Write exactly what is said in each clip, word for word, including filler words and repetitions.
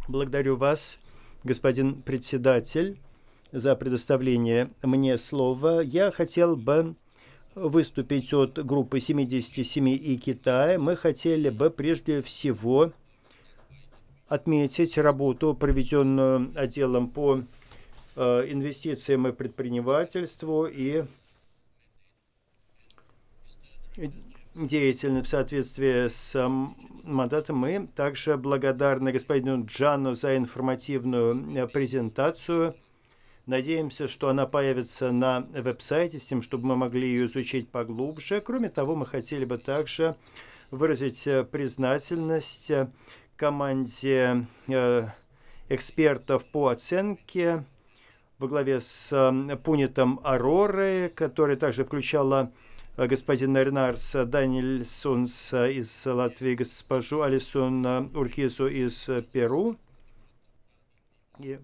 Благодарю вас, господин председатель, за предоставление мне слова. Я хотел бы выступить от группы семидесяти семи и Китая. Мы хотели бы прежде всего отметить работу, проведенную отделом по инвестициям и предпринимательству и деятельность в соответствии с мандатом. Мы также благодарны господину Джану за информативную презентацию. Надеемся, что она появится на веб-сайте, с тем, чтобы мы могли ее изучить поглубже. Кроме того, мы хотели бы также выразить признательность команде экспертов по оценке во главе с Пунитом Аророй, которая также включала господина Ренарса Данильсонс из Латвии, госпожу Алисун Уркизу из Перу. И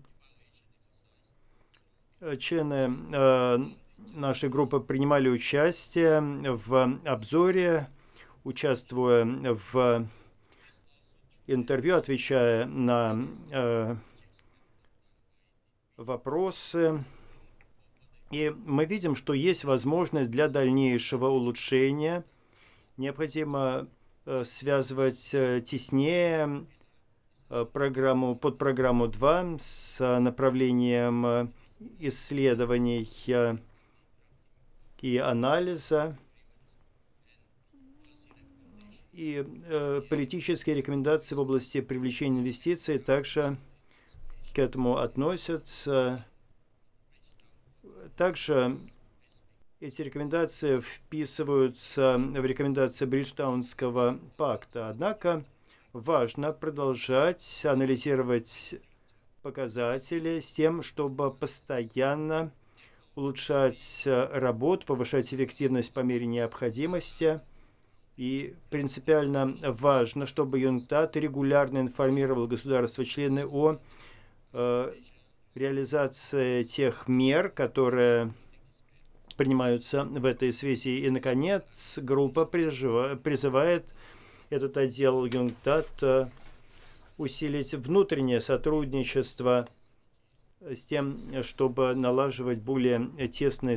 члены нашей группы принимали участие в обзоре, участвуя в интервью, отвечая на вопросы. И мы видим, что есть возможность для дальнейшего улучшения. Необходимо связывать теснее программу, подпрограмму два с направлением исследований и анализа. И политические рекомендации в области привлечения инвестиций также к этому относятся. Также эти рекомендации вписываются в рекомендации Бриджтаунского пакта. Однако важно продолжать анализировать показатели с тем, чтобы постоянно улучшать работу, повышать эффективность по мере необходимости. И принципиально важно, чтобы ЮНКТАД регулярно информировал государства-члены о э, реализации тех мер, которые принимаются в этой связи. И, наконец, группа призывает этот отдел ЮНКТАД усилить внутреннее сотрудничество с тем, чтобы налаживать более тесные